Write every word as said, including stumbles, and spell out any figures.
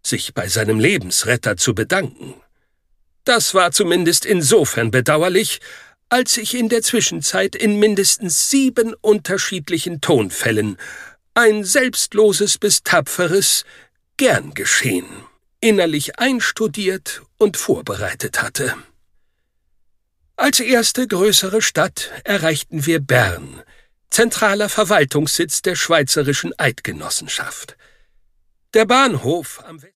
sich bei seinem Lebensretter zu bedanken. Das war zumindest insofern bedauerlich, als ich in der Zwischenzeit in mindestens sieben unterschiedlichen Tonfällen ein selbstloses bis tapferes »Gern geschehen« innerlich einstudiert und vorbereitet hatte. Als erste größere Stadt erreichten wir Bern, zentraler Verwaltungssitz der Schweizerischen Eidgenossenschaft. Der Bahnhof am